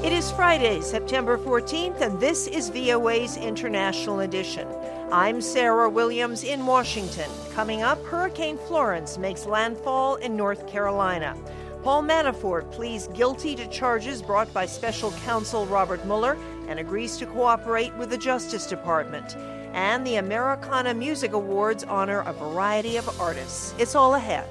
It is Friday, September 14th, and this is VOA's International Edition. I'm Sarah Williams in Washington. Coming up, Hurricane Florence makes landfall in North Carolina. Paul Manafort pleads guilty to charges brought by special counsel Robert Mueller and agrees to cooperate with the Justice Department. And the Americana Music Awards honor a variety of artists. It's all ahead.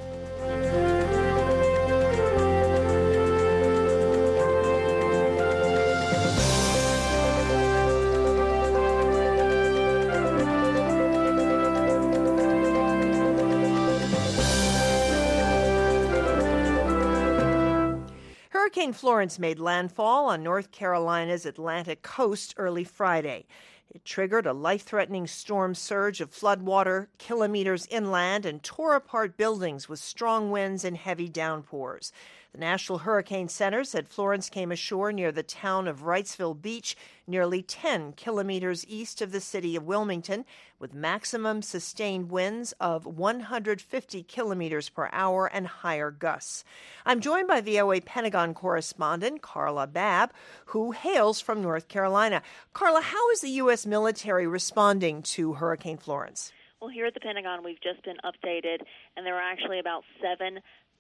Hurricane Florence made landfall on North Carolina's Atlantic coast early Friday. It triggered a life-threatening storm surge of floodwater kilometers inland and tore apart buildings with strong winds and heavy downpours. The National Hurricane Center said Florence came ashore near the town of Wrightsville Beach, nearly 10 kilometers east of the city of Wilmington, with maximum sustained winds of 150 kilometers per hour and higher gusts. I'm joined by VOA Pentagon correspondent Carla Babb, who hails from North Carolina. Carla, how is the U.S. military responding to Hurricane Florence? Well, here at the Pentagon, we've just been updated, and there are actually about 7,000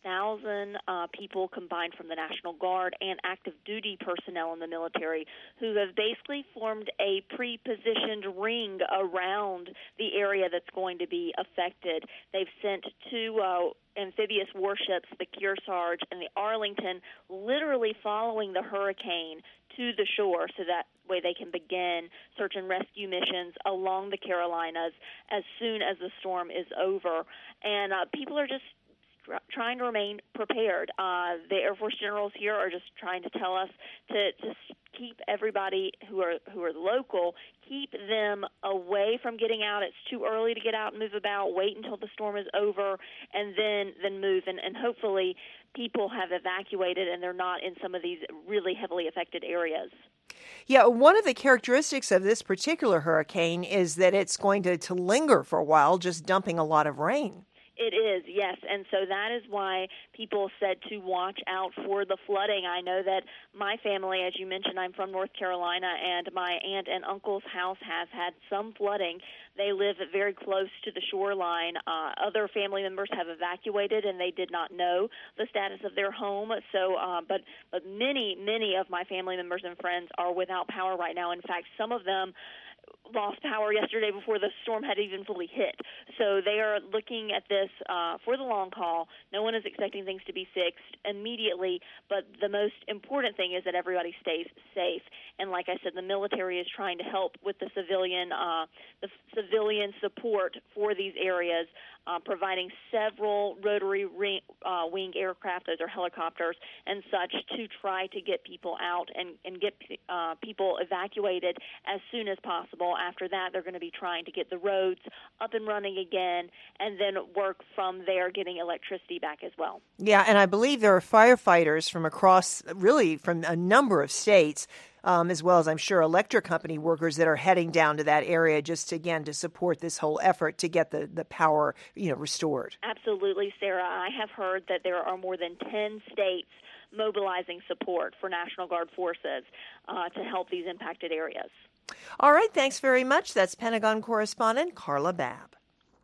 people combined from the National Guard and active duty personnel in the military who have basically formed a pre-positioned ring around the area that's going to be affected. They've sent two amphibious warships, the Kearsarge and the Arlington, literally following the hurricane to the shore so that way they can begin search and rescue missions along the Carolinas as soon as the storm is over. And people are just trying to remain prepared. The Air Force generals here are just trying to tell us to keep everybody who are local, keep them away from getting out. It's too early to get out and move about. Wait until the storm is over and then move. And hopefully people have evacuated and they're not in some of these really heavily affected areas. Yeah, one of the characteristics of this particular hurricane is that it's going to linger for a while, just dumping a lot of rain. It is, yes, and so that is why people said to watch out for the flooding. I know that my family, as you mentioned, I'm from North Carolina, and my aunt and uncle's house has had some flooding. They live very close to the shoreline. Other family members have evacuated, and they did not know the status of their home. So, but many of my family members and friends are without power right now. In fact, some of them lost power yesterday before the storm had even fully hit. So they are looking at this for the long haul. No one is expecting things to be fixed immediately, but the most important thing is that everybody stays safe. And like I said, the military is trying to help with the civilian support for these areas, providing several rotary wing aircraft, those are helicopters, and such, to try to get people out and get people evacuated as soon as possible. After that, they're going to be trying to get the roads up and running again and then work from there, getting electricity back as well. Yeah, and I believe there are firefighters from a number of states, as well as I'm sure electric company workers that are heading down to that area just to support this whole effort to get the power, restored. Absolutely, Sarah. I have heard that there are more than 10 states mobilizing support for National Guard forces to help these impacted areas. All right, thanks very much. That's Pentagon correspondent Carla Babb.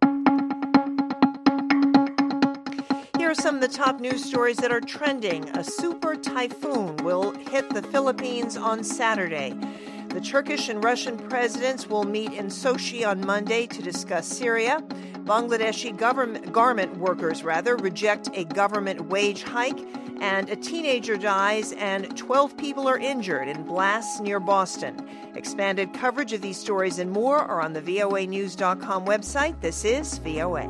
Here are some of the top news stories that are trending. A super typhoon will hit the Philippines on Saturday. The Turkish and Russian presidents will meet in Sochi on Monday to discuss Syria. Bangladeshi garment workers reject a government wage hike. And a teenager dies and 12 people are injured in blasts near Boston. Expanded coverage of these stories and more are on the voanews.com website. This is VOA.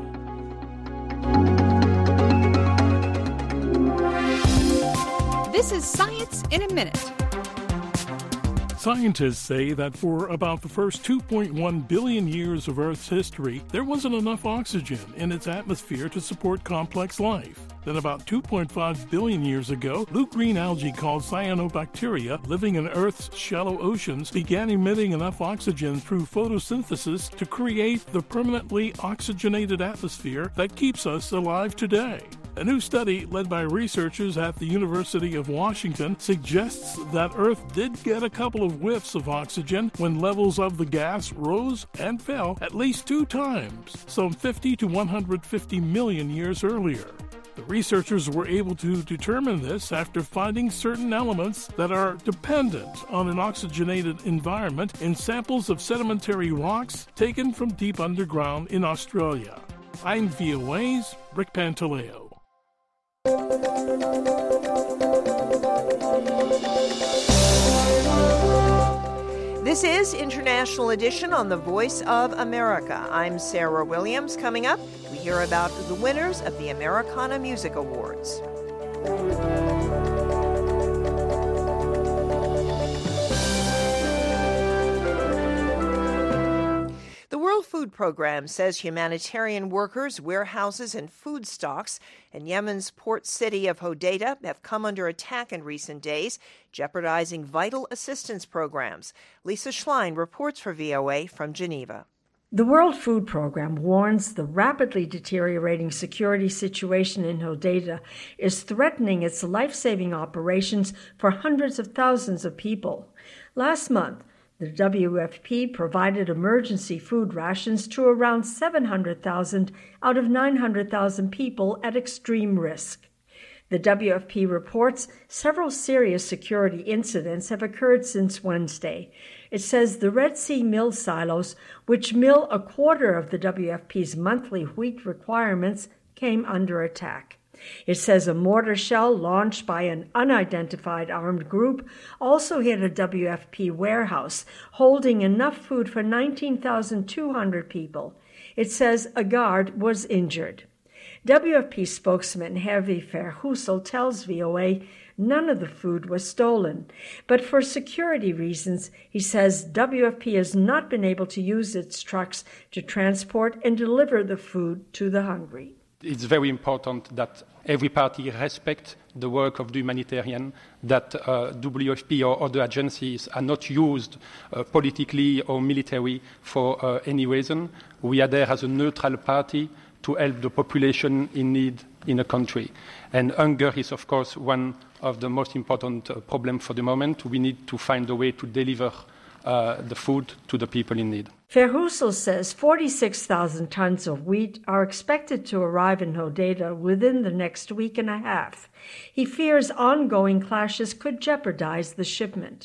This is Science in a Minute. Scientists say that for about the first 2.1 billion years of Earth's history, there wasn't enough oxygen in its atmosphere to support complex life. Then about 2.5 billion years ago, blue-green algae called cyanobacteria, living in Earth's shallow oceans, began emitting enough oxygen through photosynthesis to create the permanently oxygenated atmosphere that keeps us alive today. A new study led by researchers at the University of Washington suggests that Earth did get a couple of whiffs of oxygen when levels of the gas rose and fell at least 2 times, some 50 to 150 million years earlier. The researchers were able to determine this after finding certain elements that are dependent on an oxygenated environment in samples of sedimentary rocks taken from deep underground in Australia. I'm VOA's Rick Pantaleo. This is International Edition on the Voice of America. I'm Sarah Williams. Coming up, we hear about the winners of the Americana Music Awards. The World Food Program says humanitarian workers, warehouses, and food stocks in Yemen's port city of Hodeidah have come under attack in recent days, jeopardizing vital assistance programs. Lisa Schlein reports for VOA from Geneva. The World Food Program warns the rapidly deteriorating security situation in Hodeidah is threatening its life-saving operations for hundreds of thousands of people. Last month, the WFP provided emergency food rations to around 700,000 out of 900,000 people at extreme risk. The WFP reports several serious security incidents have occurred since Wednesday. It says the Red Sea mill silos, which mill a quarter of the WFP's monthly wheat requirements, came under attack. It says a mortar shell launched by an unidentified armed group also hit a WFP warehouse holding enough food for 19,200 people. It says a guard was injured. WFP spokesman Hervé Verheussel tells VOA none of the food was stolen, but for security reasons, he says WFP has not been able to use its trucks to transport and deliver the food to the hungry. It's very important that every party respect the work of the humanitarian, that WFP or other agencies are not used politically or militarily for any reason. We are there as a neutral party to help the population in need in a country. And hunger is, of course, one of the most important problems for the moment. We need to find a way to deliver the food to the people in need. Verheussel says 46,000 tons of wheat are expected to arrive in Hodeidah within the next week and a half. He fears ongoing clashes could jeopardize the shipment.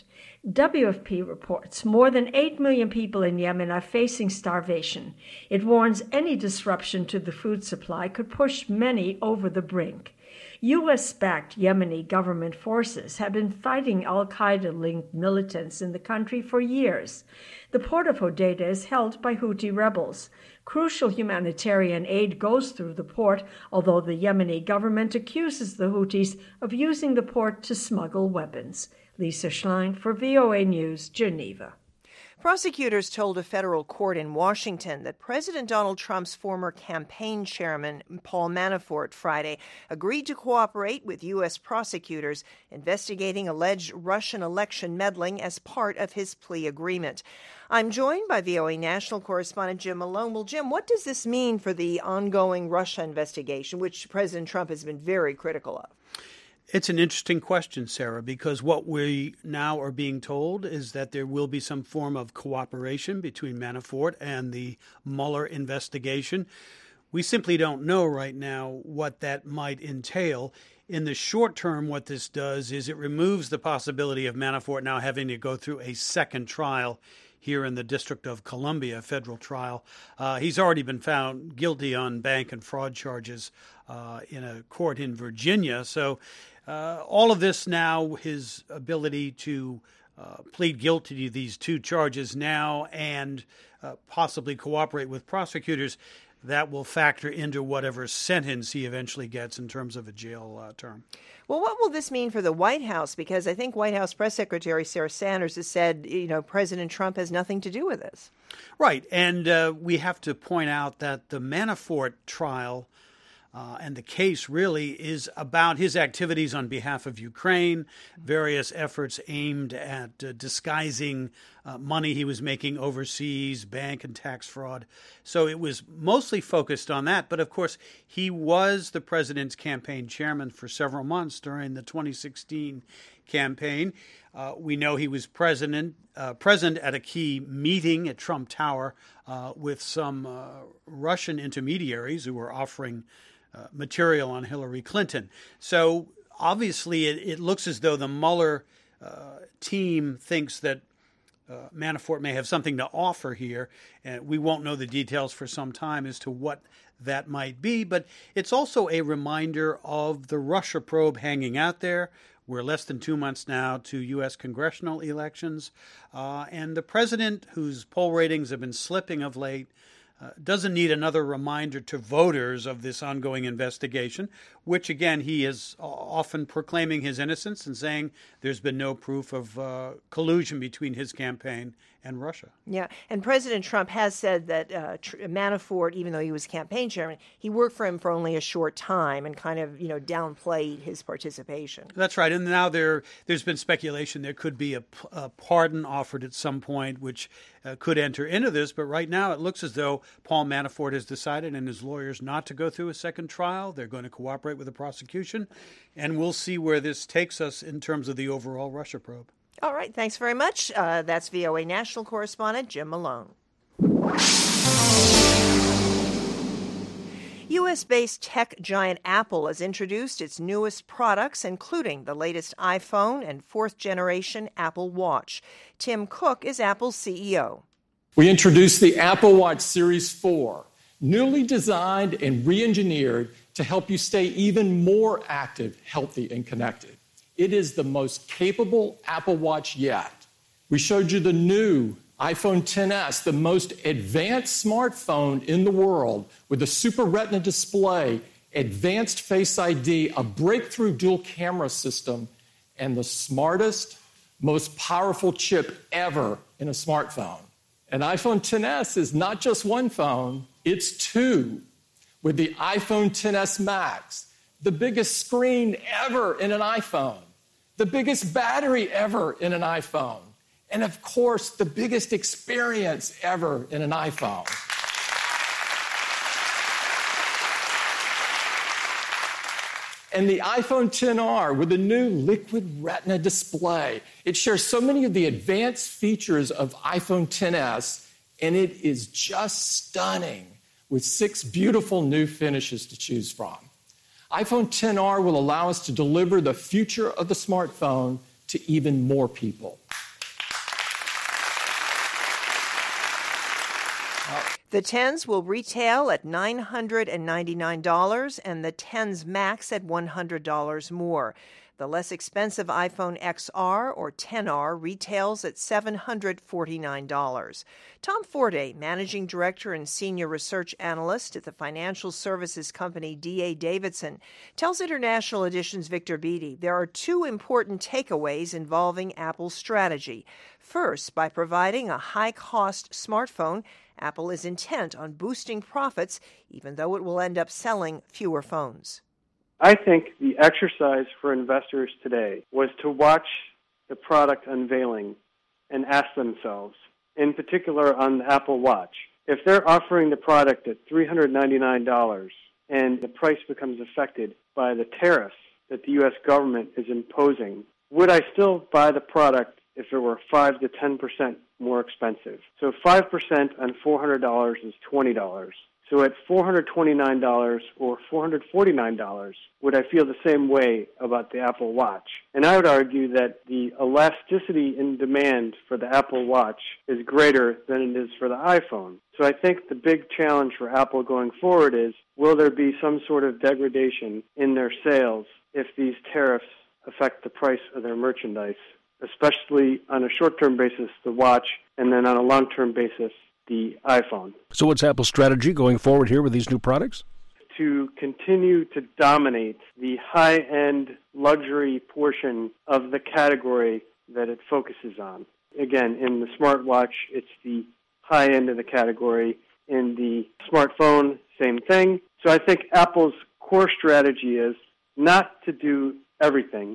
WFP reports more than 8 million people in Yemen are facing starvation. It warns any disruption to the food supply could push many over the brink. U.S.-backed Yemeni government forces have been fighting al-Qaeda-linked militants in the country for years. The port of Hodeidah is held by Houthi rebels. Crucial humanitarian aid goes through the port, although the Yemeni government accuses the Houthis of using the port to smuggle weapons. Lisa Schlein for VOA News, Geneva. Prosecutors told a federal court in Washington that President Donald Trump's former campaign chairman, Paul Manafort, Friday agreed to cooperate with U.S. prosecutors investigating alleged Russian election meddling as part of his plea agreement. I'm joined by VOA national correspondent Jim Malone. Well, Jim, what does this mean for the ongoing Russia investigation, which President Trump has been very critical of? It's an interesting question, Sarah, because what we now are being told is that there will be some form of cooperation between Manafort and the Mueller investigation. We simply don't know right now what that might entail. In the short term, what this does is it removes the possibility of Manafort now having to go through a second trial here in the District of Columbia, federal trial. He's already been found guilty on bank and fraud charges in a court in Virginia. So all of this now, his ability to plead guilty to these two charges now and possibly cooperate with prosecutors, that will factor into whatever sentence he eventually gets in terms of a jail term. Well, what will this mean for the White House? Because I think White House Press Secretary Sarah Sanders has said, President Trump has nothing to do with this. Right. And we have to point out that the Manafort trial and the case really is about his activities on behalf of Ukraine, various efforts aimed at disguising money he was making overseas, bank and tax fraud. So it was mostly focused on that. But of course, he was the president's campaign chairman for several months during the 2016 campaign. We know he was present at a key meeting at Trump Tower with some Russian intermediaries who were offering material on Hillary Clinton. So obviously it looks as though the Mueller team thinks that Manafort may have something to offer here, and we won't know the details for some time as to what that might be. But it's also a reminder of the Russia probe hanging out there. We're less than 2 months now to U.S. congressional elections, and the president, whose poll ratings have been slipping of late, doesn't need another reminder to voters of this ongoing investigation, which, again, he is often proclaiming his innocence and saying there's been no proof of collusion between his campaign and Russia. Yeah, and President Trump has said that Manafort, even though he was campaign chairman, he worked for him for only a short time and kind of, downplayed his participation. That's right. And now there's been speculation there could be a pardon offered at some point, which could enter into this. But right now it looks as though Paul Manafort has decided and his lawyers not to go through a second trial. They're going to cooperate with the prosecution. And we'll see where this takes us in terms of the overall Russia probe. All right. Thanks very much. That's VOA National Correspondent Jim Malone. U.S.-based tech giant Apple has introduced its newest products, including the latest iPhone and fourth-generation Apple Watch. Tim Cook is Apple's CEO. We introduced the Apple Watch Series 4, newly designed and re-engineered to help you stay even more active, healthy, and connected. It is the most capable Apple Watch yet. We showed you the new iPhone XS, the most advanced smartphone in the world with a Super Retina display, advanced Face ID, a breakthrough dual camera system, and the smartest, most powerful chip ever in a smartphone. An iPhone XS is not just one phone, it's two. With the iPhone XS Max, the biggest screen ever in an iPhone, the biggest battery ever in an iPhone, and of course, the biggest experience ever in an iPhone. And the iPhone XR with a new Liquid Retina display. It shares so many of the advanced features of iPhone XS, and it is just stunning with 6 beautiful new finishes to choose from. iPhone XR will allow us to deliver the future of the smartphone to even more people. The 10s will retail at $999 and the 10s Max at $100 more. The less expensive iPhone XR or XR retails at $749. Tom Forte, Managing Director and Senior Research Analyst at the financial services company D.A. Davidson, tells International Edition's Victor Beattie there are 2 important takeaways involving Apple's strategy. First, by providing a high-cost smartphone, Apple is intent on boosting profits, even though it will end up selling fewer phones. I think the exercise for investors today was to watch the product unveiling and ask themselves, in particular on the Apple Watch, if they're offering the product at $399 and the price becomes affected by the tariffs that the U.S. government is imposing, would I still buy the product if it were 5 to 10% more expensive? So 5% on $400 is $20. So at $429 or $449, would I feel the same way about the Apple Watch? And I would argue that the elasticity in demand for the Apple Watch is greater than it is for the iPhone. So I think the big challenge for Apple going forward is, will there be some sort of degradation in their sales if these tariffs affect the price of their merchandise, especially on a short-term basis, the watch, and then on a long-term basis, the iPhone. So what's Apple's strategy going forward here with these new products? To continue to dominate the high-end luxury portion of the category that it focuses on. Again, in the smartwatch, it's the high end of the category. In the smartphone, same thing. So I think Apple's core strategy is not to do everything,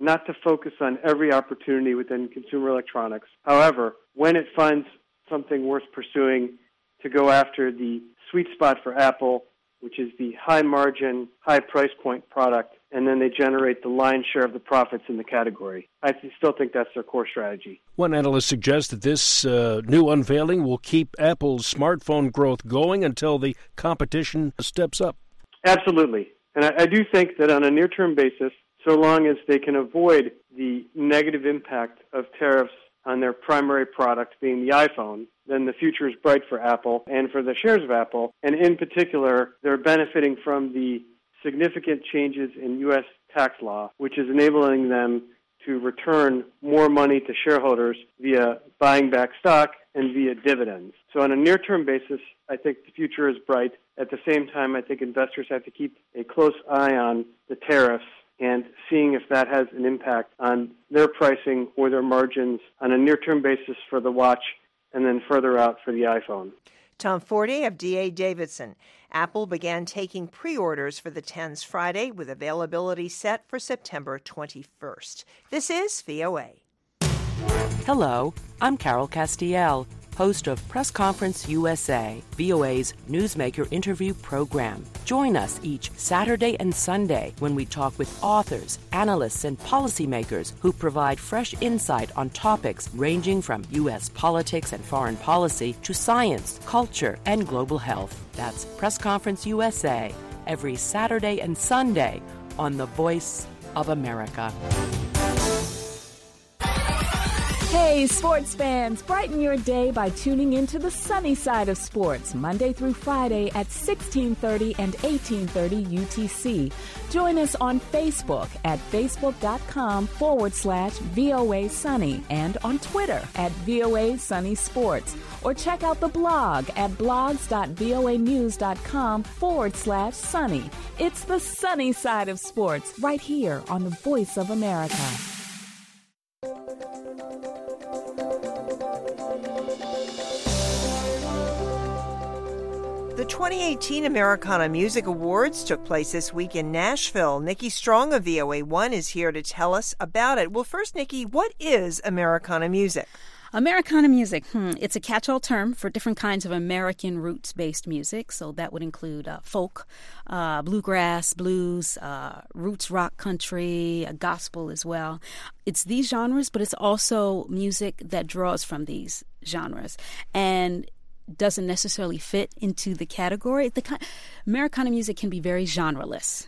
not to focus on every opportunity within consumer electronics. However, when it finds something worth pursuing, to go after the sweet spot for Apple, which is the high-margin, high-price point product, and then they generate the lion's share of the profits in the category. I still think that's their core strategy. One analyst suggests that this new unveiling will keep Apple's smartphone growth going until the competition steps up. Absolutely. And I do think that on a near-term basis, so long as they can avoid the negative impact of tariffs on their primary product being the iPhone, then the future is bright for Apple and for the shares of Apple. And in particular, they're benefiting from the significant changes in U.S. tax law, which is enabling them to return more money to shareholders via buying back stock and via dividends. So on a near-term basis, I think the future is bright. At the same time, I think investors have to keep a close eye on the tariffs and seeing if that has an impact on their pricing or their margins on a near-term basis for the watch and then further out for the iPhone. Tom Forte of D.A. Davidson. Apple began taking pre-orders for the 10s Friday with availability set for September 21st. This is VOA. Hello, I'm Carol Castiel, host of Press Conference USA, VOA's newsmaker interview program. Join us each Saturday and Sunday when we talk with authors, analysts, and policymakers who provide fresh insight on topics ranging from U.S. politics and foreign policy to science, culture, and global health. That's Press Conference USA, every Saturday and Sunday on The Voice of America. Hey, sports fans, brighten your day by tuning into the sunny side of sports, Monday through Friday at 1630 and 1830 UTC. Join us on Facebook at facebook.com/VOA Sunny and on Twitter at VOA Sunny Sports. Or check out the blog at blogs.voanews.com/sunny. It's the sunny side of sports right here on the Voice of America. The 2018 Americana Music Awards took place this week in Nashville. Nikki Strong of VOA1 is here to tell us about it. Well, first, Nikki, what is Americana music? Americana music, it's a catch-all term for different kinds of American roots-based music. So that would include folk, bluegrass, blues, roots rock country, gospel as well. It's these genres, but it's also music that draws from these genres and doesn't necessarily fit into the category. Americana music can be very genreless.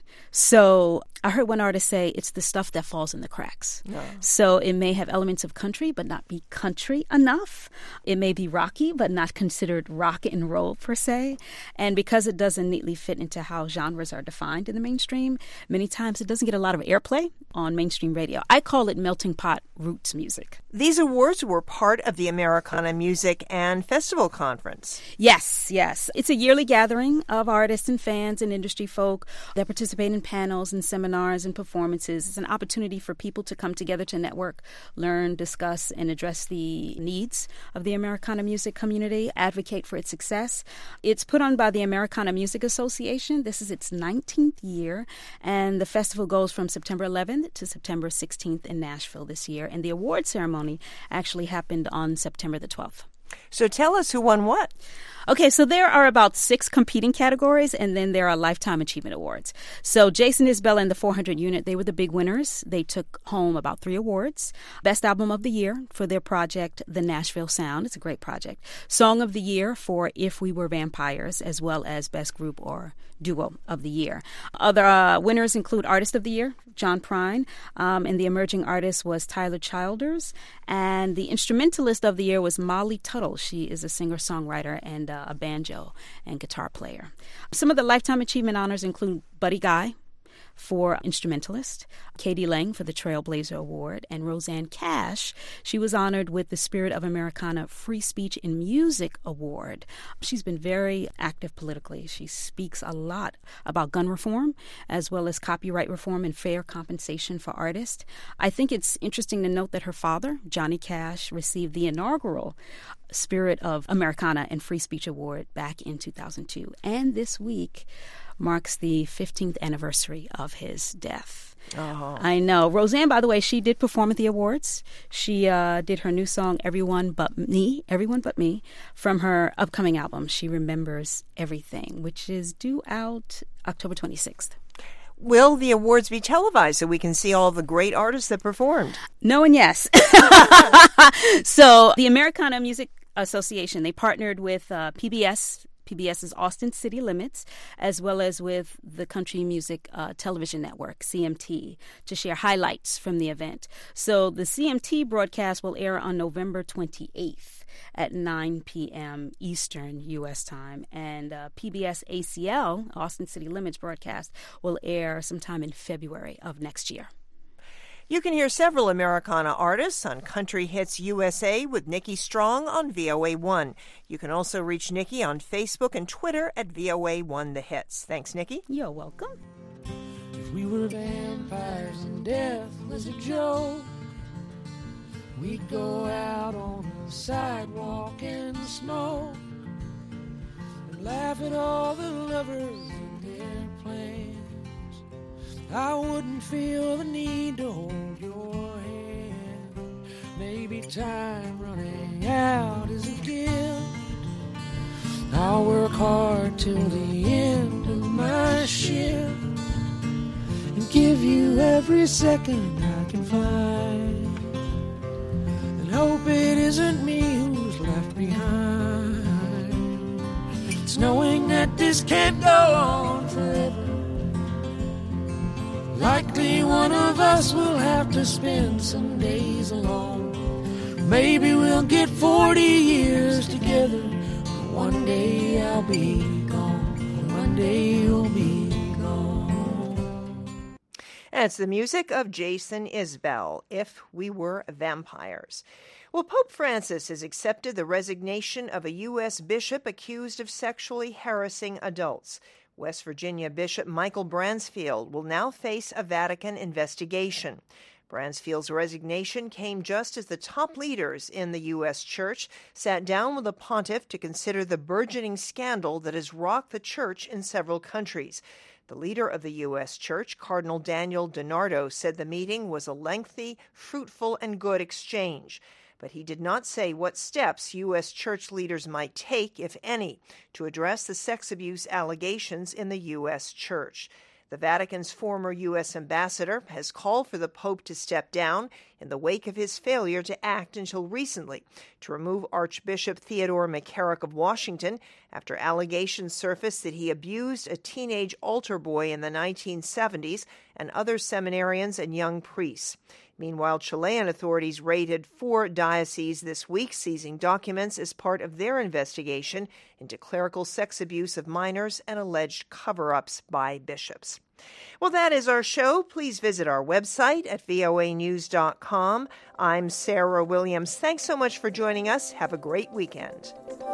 So I heard one artist say it's the stuff that falls in the cracks. No. So it may have elements of country, but not be country enough. It may be rocky, but not considered rock and roll per se. And because it doesn't neatly fit into how genres are defined in the mainstream, many times it doesn't get a lot of airplay on mainstream radio. I call it melting pot roots music. These awards were part of the Americana Music and Festival Conference. Yes. It's a yearly gathering of artists and fans and industry folk that participate in panels and seminars and performances. It's an opportunity for people to come together to network, learn, discuss, and address the needs of the Americana music community, advocate for its success. It's put on by the Americana Music Association. This is its 19th year, and the festival goes from September 11th to September 16th in Nashville this year, and the award ceremony actually happened on September the 12th. So tell us who won what. Okay, so there are about 6 competing categories, and then there are Lifetime Achievement Awards. So Jason Isbell and the 400 Unit, they were the big winners. They took home about 3 awards. Best Album of the Year for their project, The Nashville Sound. It's a great project. Song of the Year for If We Were Vampires, as well as Best Group or Duo of the Year. Other winners include Artist of the Year, John Prine, and the emerging artist was Tyler Childers. And the Instrumentalist of the Year was Molly Tuttle. She is a singer-songwriter and a banjo and guitar player. Some of the Lifetime Achievement honors include Buddy Guy for Instrumentalist, Katie Lang for the Trailblazer Award, and Roseanne Cash. She was honored with the Spirit of Americana Free Speech in Music Award. She's been very active politically. She speaks a lot about gun reform, as well as copyright reform and fair compensation for artists. I think it's interesting to note that her father, Johnny Cash, received the inaugural Spirit of Americana and Free Speech Award back in 2002. And this week, marks the 15th anniversary of his death. Oh. I know. Roseanne, by the way, she did perform at the awards. She did her new song, Everyone But Me, from her upcoming album, She Remembers Everything, which is due out October 26th. Will the awards be televised so we can see all the great artists that performed? No and yes. So the Americana Music Association, they partnered with PBS's Austin City Limits, as well as with the Country Music Television Network, CMT, to share highlights from the event. So the CMT broadcast will air on November 28th at 9 p.m. Eastern U.S. time, and PBS ACL, Austin City Limits broadcast, will air sometime in February of next year. You can hear several Americana artists on Country Hits USA with Nikki Strong on VOA1. You can also reach Nikki on Facebook and Twitter at VOA1 The Hits. Thanks, Nikki. You're welcome. If we were vampires and death was a joke, we'd go out on the sidewalk in the snow and laugh at all the lovers in their plans. I wouldn't feel the need to hold your hand. Maybe time running out is a gift. I'll work hard till the end of my shift and give you every second I can find, and hope it isn't me who's left behind. It's knowing that this can't go on forever. Likely one of us will have to spend some days alone. Maybe we'll get 40 years together. One day I'll be gone. One day you'll be gone. That's the music of Jason Isbell, If We Were Vampires. Well, Pope Francis has accepted the resignation of a U.S. bishop accused of sexually harassing adults. West Virginia Bishop Michael Bransfield will now face a Vatican investigation. Bransfield's resignation came just as the top leaders in the U.S. Church sat down with the pontiff to consider the burgeoning scandal that has rocked the Church in several countries. The leader of the U.S. Church, Cardinal Daniel DiNardo, said the meeting was a lengthy, fruitful, and good exchange. But he did not say what steps U.S. church leaders might take, if any, to address the sex abuse allegations in the U.S. church. The Vatican's former U.S. ambassador has called for the Pope to step down in the wake of his failure to act until recently to remove Archbishop Theodore McCarrick of Washington after allegations surfaced that he abused a teenage altar boy in the 1970s and other seminarians and young priests. Meanwhile, Chilean authorities raided 4 dioceses this week, seizing documents as part of their investigation into clerical sex abuse of minors and alleged cover-ups by bishops. Well, that is our show. Please visit our website at voanews.com. I'm Sarah Williams. Thanks so much for joining us. Have a great weekend.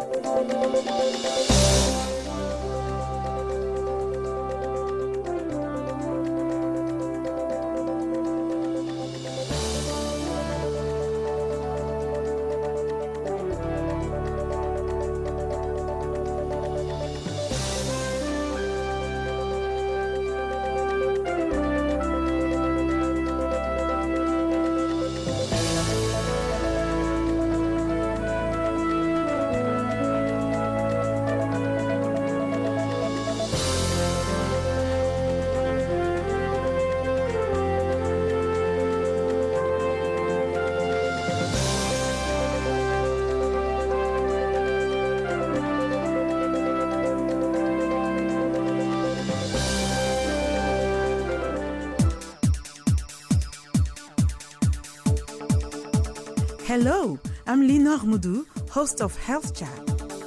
Hello, I'm Lina Armoudou, host of Health Chat.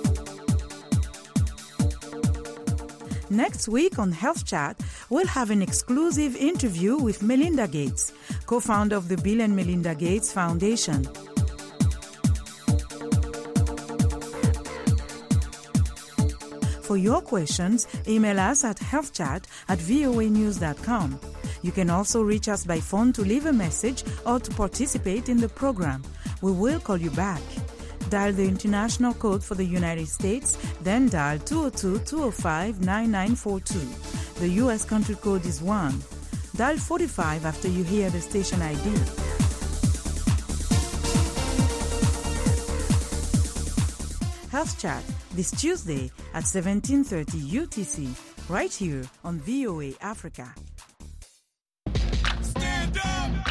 Next week on Health Chat, we'll have an exclusive interview with Melinda Gates, co-founder of the Bill and Melinda Gates Foundation. For your questions, email us at healthchat@voanews.com. You can also reach us by phone to leave a message or to participate in the program. We will call you back. Dial the international code for the United States, then dial 202-205-9942. The U.S. country code is 1. Dial 45 after you hear the station ID. Health Chat this Tuesday at 17:30 UTC, right here on VOA Africa.